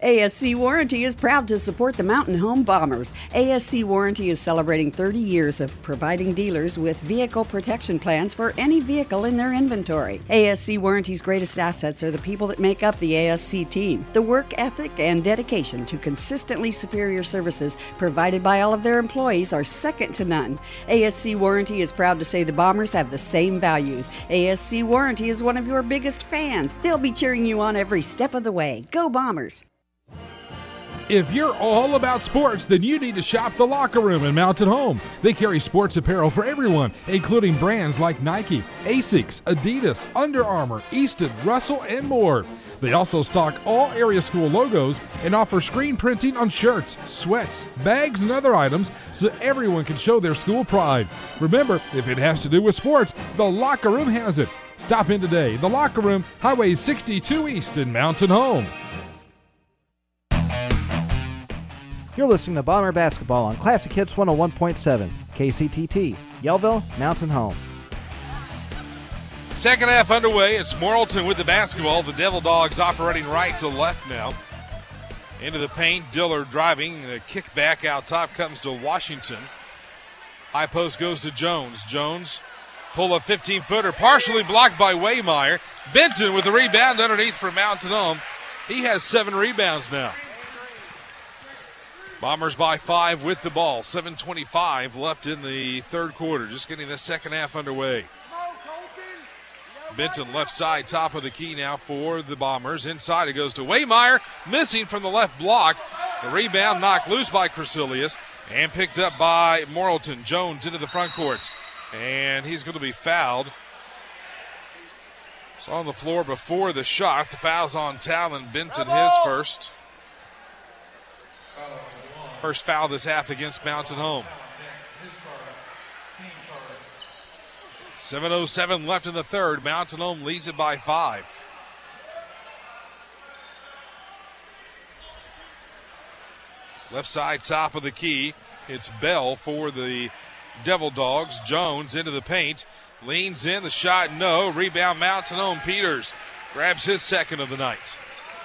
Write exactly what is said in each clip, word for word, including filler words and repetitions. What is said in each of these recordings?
A S C Warranty is proud to support the Mountain Home Bombers. A S C Warranty is celebrating thirty years of providing dealers with vehicle protection plans for any vehicle in their inventory. A S C Warranty's greatest assets are the people that make up the A S C team. The work ethic and dedication to consistently superior services provided by all of their employees are second to none. A S C Warranty is proud to say the Bombers have the same values. A S C Warranty is one of your biggest fans. They'll be cheering you on every step of the way. Go Bombers! If you're all about sports, then you need to shop The Locker Room in Mountain Home. They carry sports apparel for everyone, including brands like Nike, Asics, Adidas, Under Armour, Easton, Russell, and more. They also stock all area school logos and offer screen printing on shirts, sweats, bags, and other items so everyone can show their school pride. Remember, if it has to do with sports, The Locker Room has it. Stop in today. The Locker Room, Highway sixty-two East in Mountain Home. You're listening to Bomber Basketball on Classic Hits one oh one point seven, K C T T, Yellville, Mountain Home. Second half underway. It's Morrilton with the basketball. The Devil Dogs operating right to left now. Into the paint, Dillard driving. The kick back out top comes to Washington. High post goes to Jones. Jones, pull up fifteen-footer, partially blocked by Waymeyer. Benton with the rebound underneath for Mountain Home. He has seven rebounds now. Bombers by five with the ball. seven twenty-five left in the third quarter. Just getting the second half underway. Benton left side, top of the key now for the Bombers. Inside it goes to Waymeyer, missing from the left block. The rebound knocked loose by Crecilius and picked up by Morrilton. Jones into the front court, and he's going to be fouled. It's on the floor before the shot. The foul's on Talon Benton, his first. First foul this half against Mountain Home. seven oh seven left in the third. Mountain Home leads it by five. Left side, top of the key. It's Bell for the Devil Dogs. Jones into the paint. Leans in, the shot, no. Rebound, Mountain Home. Peters grabs his second of the night.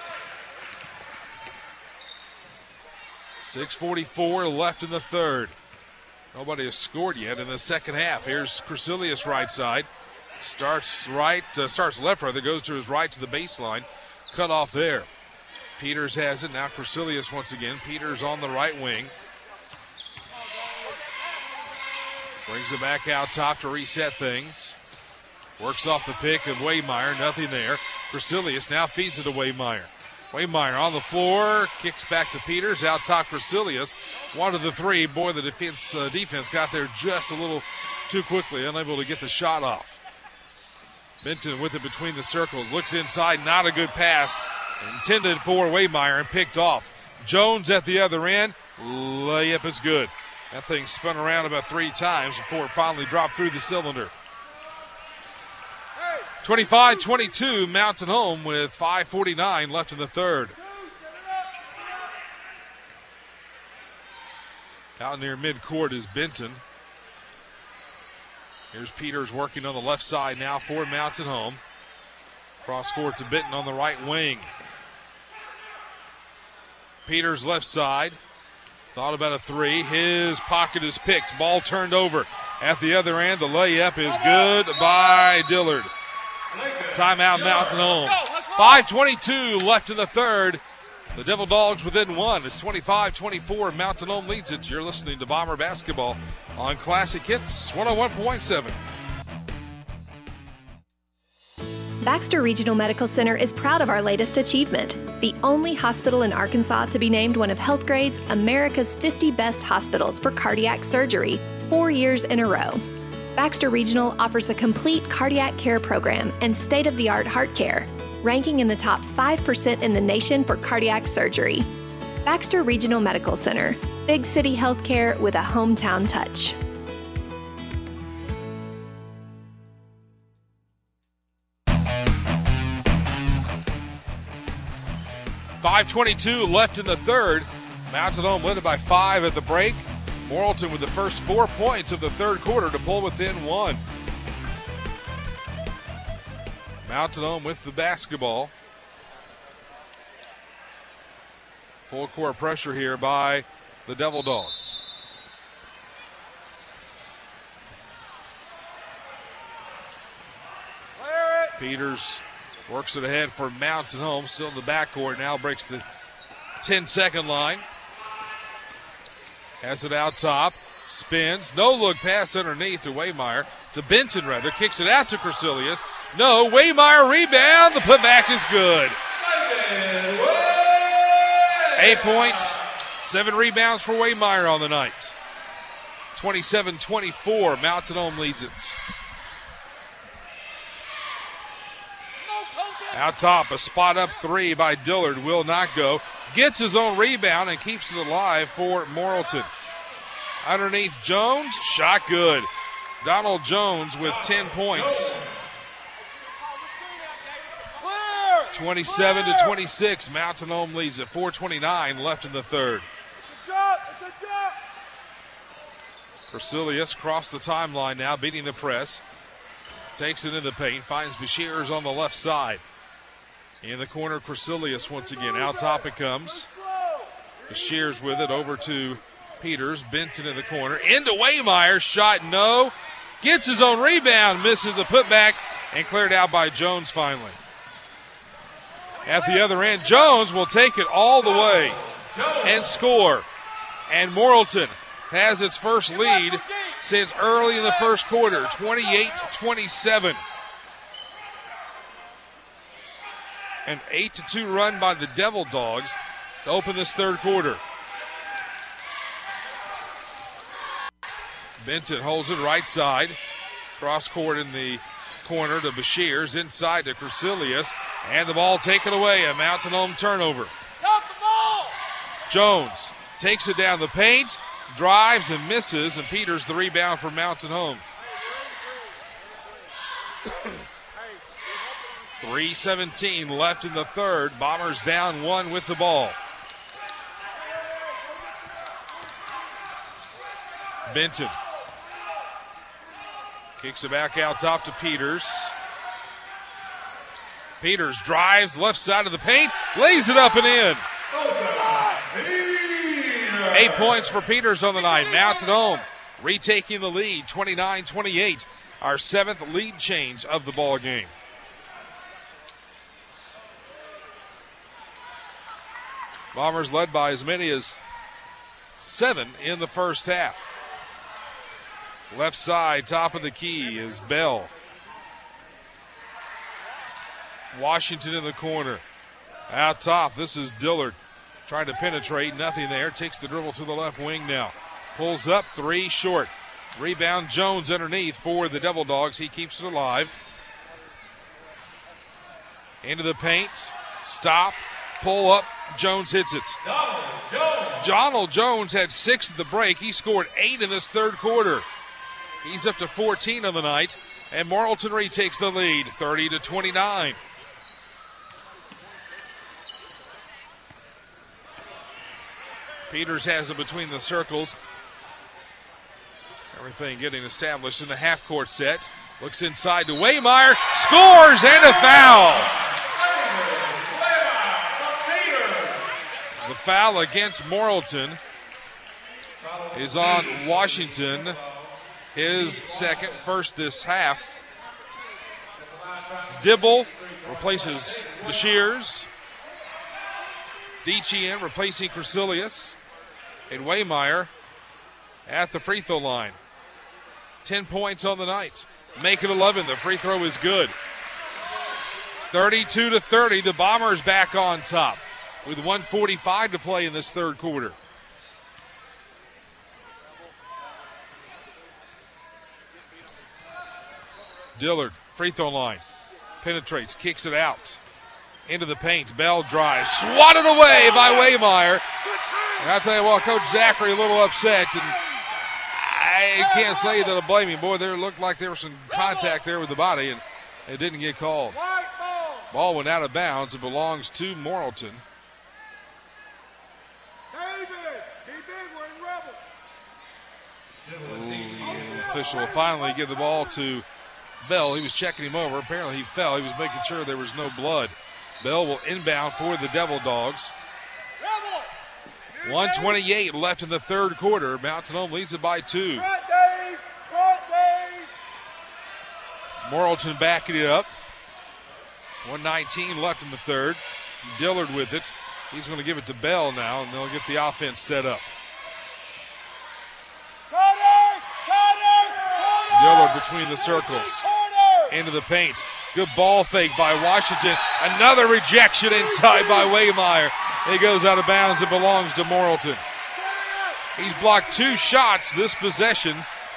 six forty-four left in the third. Nobody has scored yet in the second half. Here's Crecilius right side. Starts right, uh, starts left rather, goes to his right to the baseline. Cut off there. Peters has it. Now Crecilius once again. Peters on the right wing. Brings it back out top to reset things. Works off the pick of Waymeyer. Nothing there. Crecilius now feeds it to Waymeyer. Waymeyer on the floor, kicks back to Peters, out top Crecilius. One of the three. Boy, the defense uh, defense got there just a little too quickly, unable to get the shot off. Benton with it between the circles, looks inside, not a good pass. Intended for Waymeyer and picked off. Jones at the other end, layup is good. That thing spun around about three times before it finally dropped through the cylinder. twenty-five twenty-two, Mountain Home with five forty-nine left in the third. Out near midcourt is Benton. Here's Peters working on the left side now for Mountain Home. Cross court to Benton on the right wing. Peters left side. Thought about a three. His pocket is picked. Ball turned over. At the other end, the layup is good by Dillard. Timeout, Mountain Home. five twenty-two left in the third. The Devil Dogs within one. It's twenty-five twenty-four. Mountain Home leads it. You're listening to Bomber Basketball on Classic Hits one oh one point seven. Baxter Regional Medical Center is proud of our latest achievement, the only hospital in Arkansas to be named one of HealthGrade's America's fifty Best Hospitals for Cardiac Surgery, four years in a row. Baxter Regional offers a complete cardiac care program and state-of-the-art heart care, ranking in the top five percent in the nation for cardiac surgery. Baxter Regional Medical Center, big city healthcare with a hometown touch. five twenty-two left in the third. Mountain Home led it by five at the break. Morrilton with the first four points of the third quarter to pull within one. Mountain Home with the basketball. Full court pressure here by the Devil Dogs. Peters works it ahead for Mountain Home, still in the backcourt, now breaks the ten-second line. Has it out top, spins, no look pass underneath to Waymeyer, to Benton rather, kicks it out to Crecilius. No, Waymeyer rebound, the putback is good. Eight points, seven rebounds for Waymeyer on the night. twenty-seven twenty-four, Mountain Home leads it. Out top, a spot up three by Dillard will not go. Gets his own rebound and keeps it alive for Morrilton. Underneath Jones, shot good. Donald Jones with ten points. twenty-seven to twenty-six, Mountain Home leads at four twenty-nine left in the third. Crecilius across the timeline now, beating the press. Takes it in the paint, finds Bashirs on the left side. In the corner, Crecilius once again. Out top it comes. Bashirs with it over to Peters. Benton in the corner. Into Waymeyer. Shot no. Gets his own rebound. Misses a putback and cleared out by Jones finally. At the other end, Jones will take it all the way and score. And Morrilton has its first lead since early in the first quarter, twenty-eight twenty-seven. An eight to two run by the Devil Dogs to open this third quarter. Benton holds it right side. Cross court in the corner to Bashirs, inside to Crecilius, and the ball taken away. A Mountain Home turnover. Jones takes it down the paint, drives and misses, and Peters the rebound for Mountain Home. three seventeen left in the third. Bombers down one with the ball. Benton kicks it back out top to Peters. Peters drives left side of the paint, lays it up and in. Eight points for Peters on the night. Mountain Home retaking the lead, twenty-nine twenty-eight. Our seventh lead change of the ball game. Bombers led by as many as seven in the first half. Left side, top of the key is Bell. Washington in the corner. Out top, this is Dillard. Trying to penetrate, nothing there. Takes the dribble to the left wing now. Pulls up, three short. Rebound Jones underneath for the Devil Dogs. He keeps it alive. Into the paint. Stop. Pull up. Jones hits it. Donald Jones. Donald Jones had six at the break. He scored eight in this third quarter. He's up to fourteen on the night. And Morrilton retakes the lead, thirty to twenty-nine. Peters has it between the circles. Everything getting established in the half-court set. Looks inside to Waymeyer. Scores and a foul. The foul against Morrilton is on Washington. His second, first this half. Dibble replaces Bashirs. Dechian replacing Crecilius. And Waymeyer at the free throw line. Ten points on the night. Make it eleven. The free throw is good. thirty-two to thirty. The Bombers back on top with one forty-five to play in this third quarter. Dillard, free throw line. Penetrates, kicks it out. Into the paint. Bell drives. Swatted away by Waymeyer. And I'll tell you what, Coach Zachary a little upset. And I can't say that I blame him. Boy, there looked like there was some contact there with the body, and it didn't get called. Ball went out of bounds. It belongs to Morrilton. The official will finally give the ball to Bell. He was checking him over. Apparently he fell. He was making sure there was no blood. Bell will inbound for the Devil Dogs. one twenty-eight left in the third quarter. Mountain Home leads it by two. Morrilton backing it up. one nineteen left in the third. Dillard with it. He's going to give it to Bell now, and they'll get the offense set up. Dillard between the circles. Into the paint. Good ball fake by Washington. Another rejection inside by Waymeyer. It goes out of bounds. It belongs to Morrilton. He's blocked two shots this possession.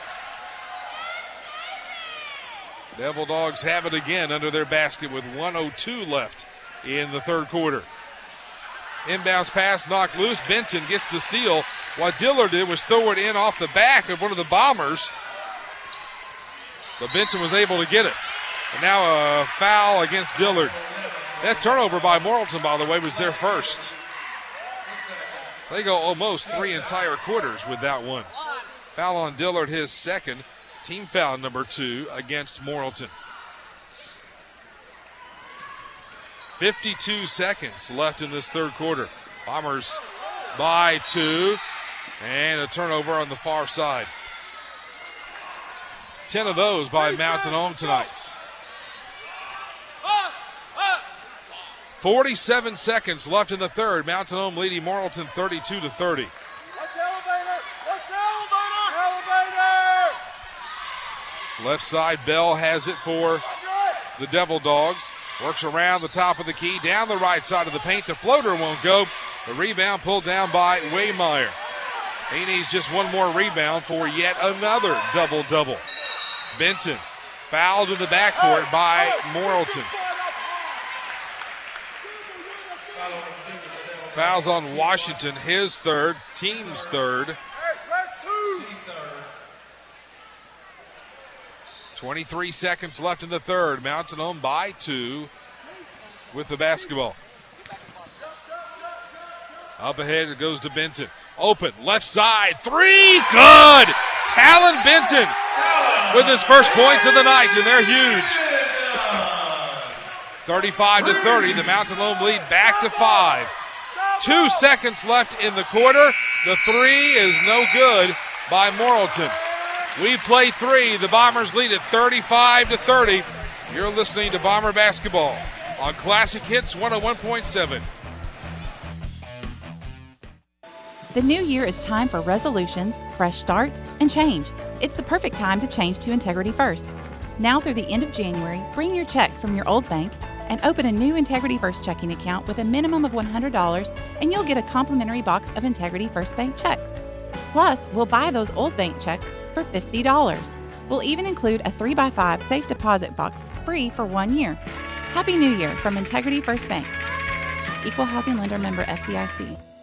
Devil Dogs have it again under their basket with one oh two left in the third quarter. Inbounds pass knocked loose. Benton gets the steal. What Dillard did was throw it in off the back of one of the Bombers. But Benton was able to get it. And now a foul against Dillard. That turnover by Morrilton, by the way, was their first. They go almost three entire quarters with that one. Foul on Dillard, his second. Team foul number two against Morrilton. fifty-two seconds left in this third quarter. Bombers by two. And a turnover on the far side. Ten of those by Mountain Home tonight. forty-seven seconds left in the third. Mountain Home leading Morrilton thirty-two to thirty. Left side, Bell has it for the Devil Dogs. Works around the top of the key, down the right side of the paint. The floater won't go. The rebound pulled down by Waymeyer. He needs just one more rebound for yet another double-double. Benton fouled in the backcourt by Morrilton. Fouls on Washington, his third, team's third. twenty-three seconds left in the third. Mountain Home by two with the basketball. Up ahead, it goes to Benton. Open, left side, three, good! Talon Benton with his first points of the night, and they're huge. thirty-five to thirty, the Mountain Home lead back to five. Two seconds left in the quarter. The three is no good by Morrilton. We play three. The Bombers lead at thirty-five to thirty. You're listening to Bomber Basketball on Classic Hits one oh one point seven. The new year is time for resolutions, fresh starts, and change. It's the perfect time to change to Integrity First. Now through the end of January, bring your checks from your old bank and open a new Integrity First checking account with a minimum of one hundred dollars, and you'll get a complimentary box of Integrity First Bank checks. Plus, we'll buy those old bank checks for fifty dollars. We'll even include a three by five safe deposit box free for one year. Happy New Year from Integrity First Bank. Equal Housing Lender member F D I C.